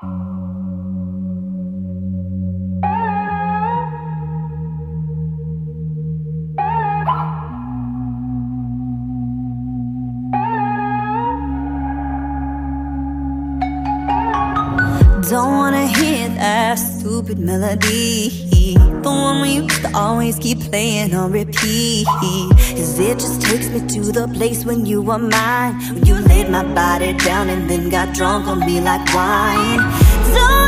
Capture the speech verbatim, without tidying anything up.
Don't wanna hear that stupid melody, the one we used to always keep playing on repeat. Cause it just takes me to the place when you were mine, when you laid my body down and then got drunk on me like wine. Don't